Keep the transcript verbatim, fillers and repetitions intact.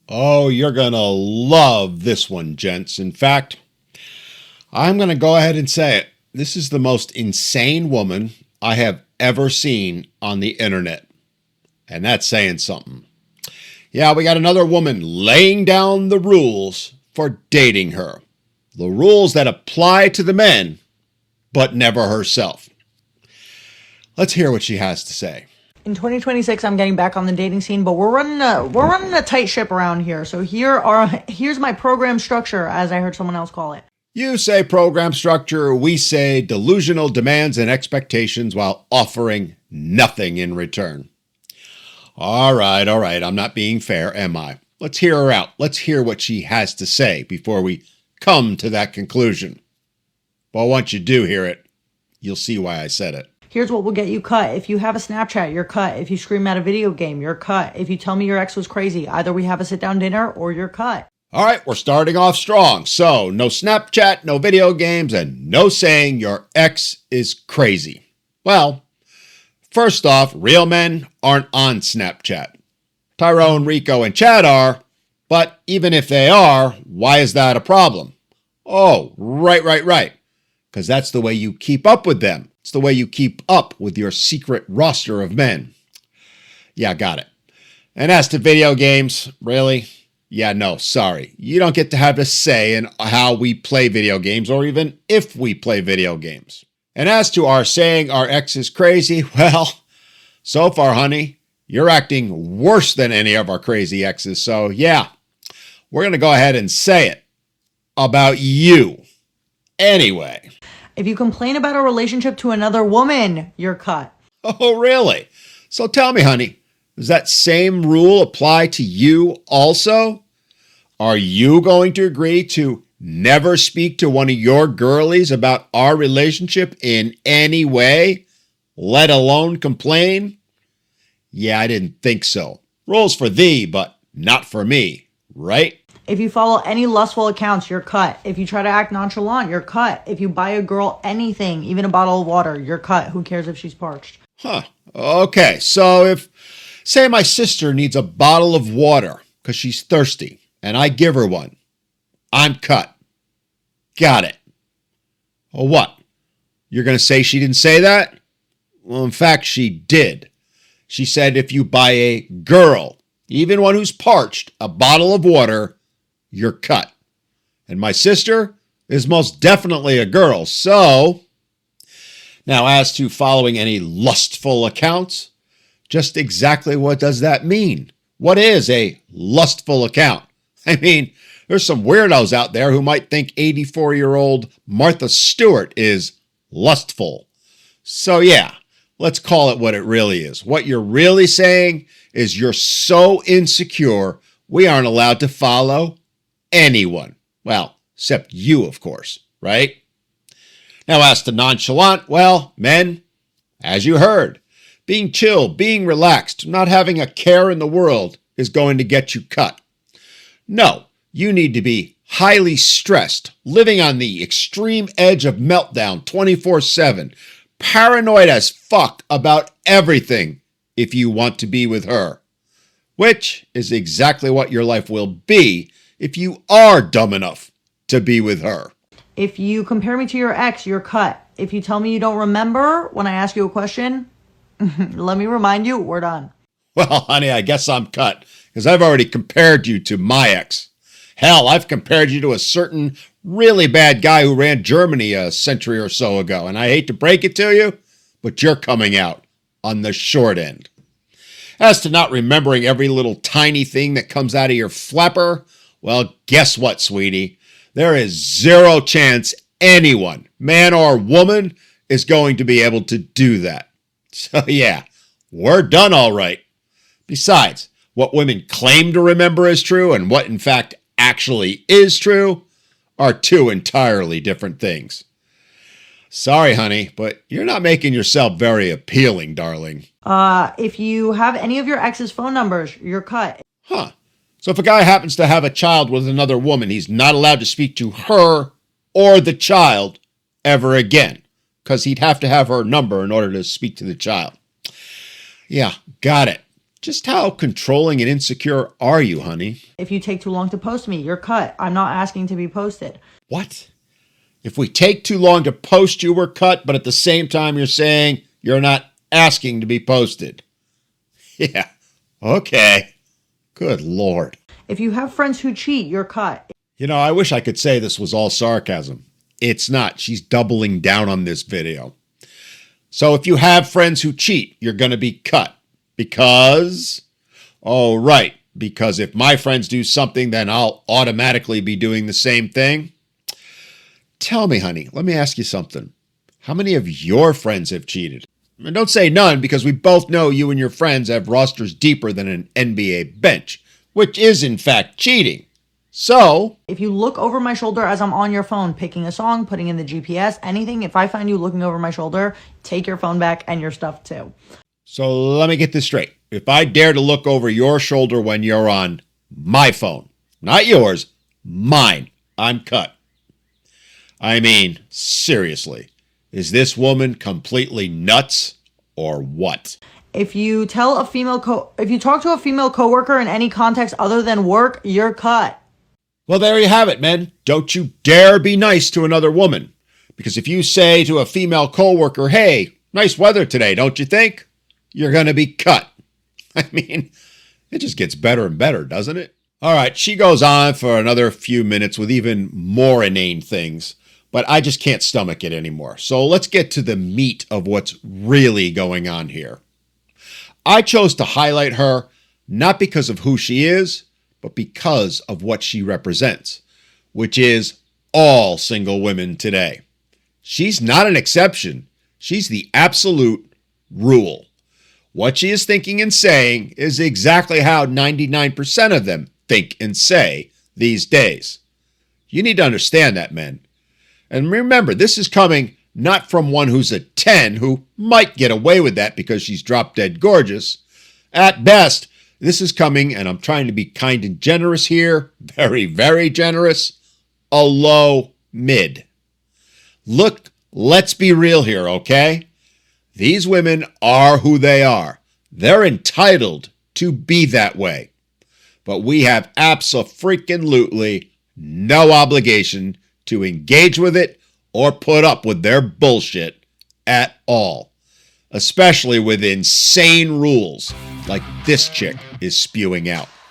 Oh, you're going to love this one, gents. In fact, I'm going to go ahead and say it. This is the most insane woman I have ever seen on the internet. And that's saying something. Yeah, we got another woman laying down the rules for dating her. The rules that apply to the men, but never herself. Let's hear what she has to say. In twenty twenty-six, I'm getting back on the dating scene, but we're running a we're running a tight ship around here. So here are here's my program structure, as I heard someone else call it. You say program structure, we say delusional demands and expectations while offering nothing in return. All right, all right, I'm not being fair, am I? Let's hear her out. Let's hear what she has to say before we come to that conclusion. But once you do hear it, you'll see why I said it. Here's what will get you cut. If you have a Snapchat, you're cut. If you scream at a video game, you're cut. If you tell me your ex was crazy, either we have a sit-down dinner or you're cut. All right, we're starting off strong. So, no Snapchat, no video games, and no saying your ex is crazy. Well, first off, real men aren't on Snapchat. Tyrone, Rico, and Chad are, but even if they are, why is that a problem? Oh, right, right, right. Because that's the way you keep up with them. It's the way you keep up with your secret roster of men. Yeah, got it. And as to video games, really? Yeah, no, sorry. You don't get to have a say in how we play video games or even if we play video games. And as to our saying our ex is crazy, well, so far, honey, you're acting worse than any of our crazy exes. So yeah, we're going to go ahead and say it about you. Anyway. If you complain about a relationship to another woman, you're cut. Oh, really? So tell me, honey, does that same rule apply to you also? Are you going to agree to never speak to one of your girlies about our relationship in any way, let alone complain? Yeah, I didn't think so. Rules for thee, but not for me, right? If you follow any lustful accounts, you're cut. If you try to act nonchalant, you're cut. If you buy a girl anything, even a bottle of water, you're cut. Who cares if she's parched? Huh. Okay, so if, say my sister needs a bottle of water because she's thirsty, and I give her one, I'm cut. Got it. Well, what? You're going to say she didn't say that? Well, in fact, she did. She said if you buy a girl, even one who's parched, a bottle of water, you're cut. And my sister is most definitely a girl. So, now as to following any lustful accounts, just exactly what does that mean? What is a lustful account? I mean, there's some weirdos out there who might think eighty-four-year-old Martha Stewart is lustful. So yeah, let's call it what it really is. What you're really saying is you're so insecure, we aren't allowed to follow anyone. Well, except you, of course, right? Now, as to nonchalant, well, men, as you heard, being chill, being relaxed, not having a care in the world is going to get you cut. No, you need to be highly stressed, living on the extreme edge of meltdown twenty-four seven, paranoid as fuck about everything if you want to be with her, which is exactly what your life will be if you are dumb enough to be with her. If you compare me to your ex, you're cut. If you tell me you don't remember when I ask you a question, let me remind you, we're done. Well, honey, I guess I'm cut because I've already compared you to my ex. Hell, I've compared you to a certain really bad guy who ran Germany a century or so ago. And I hate to break it to you, but you're coming out on the short end. As to not remembering every little tiny thing that comes out of your flapper, well, guess what, sweetie? There is zero chance anyone, man or woman, is going to be able to do that. So yeah, we're done all right. Besides, what women claim to remember is true and what in fact actually is true are two entirely different things. Sorry, honey, but you're not making yourself very appealing, darling. Uh, if you have any of your ex's phone numbers, you're cut. Huh. So if a guy happens to have a child with another woman, he's not allowed to speak to her or the child ever again, because he'd have to have her number in order to speak to the child. Yeah, got it. Just how controlling and insecure are you, honey? If you take too long to post me, you're cut. I'm not asking to be posted. What? If we take too long to post you, we're cut, but at the same time you're saying you're not asking to be posted. Yeah, okay. Good Lord. If you have friends who cheat, you're cut. You know, I wish I could say this was all sarcasm. It's not. She's doubling down on this video. So if you have friends who cheat, you're going to be cut. Because? Oh, right. Because if my friends do something, then I'll automatically be doing the same thing. Tell me, honey, let me ask you something. How many of your friends have cheated? And don't say none, because we both know you and your friends have rosters deeper than an N B A bench, which is in fact cheating. So, if you look over my shoulder as I'm on your phone, picking a song, putting in the G P S, anything, if I find you looking over my shoulder, take your phone back and your stuff too. So let me get this straight. If I dare to look over your shoulder when you're on my phone, not yours, mine, I'm cut. I mean, seriously, is this woman completely nuts or what? If you tell a female co- if you talk to a female coworker in any context other than work, you're cut. Well, there you have it, men. Don't you dare be nice to another woman. Because if you say to a female coworker, hey, nice weather today, don't you think? You're going to be cut. I mean, it just gets better and better, doesn't it? All right, she goes on for another few minutes with even more inane things, but I just can't stomach it anymore. So let's get to the meat of what's really going on here. I chose to highlight her not because of who she is, but because of what she represents, which is all single women today. She's not an exception. She's the absolute rule. What she is thinking and saying is exactly how ninety-nine percent of them think and say these days. You need to understand that, men. And remember, this is coming not from one who's a ten who might get away with that because she's drop dead gorgeous. At best, this is coming, and I'm trying to be kind and generous here, very, very generous, a low mid. Look, let's be real here, okay? These women are who they are. They're entitled to be that way. But we have abso-freaking-lutely no obligation to engage with it or put up with their bullshit at all. Especially with insane rules like this chick is spewing out.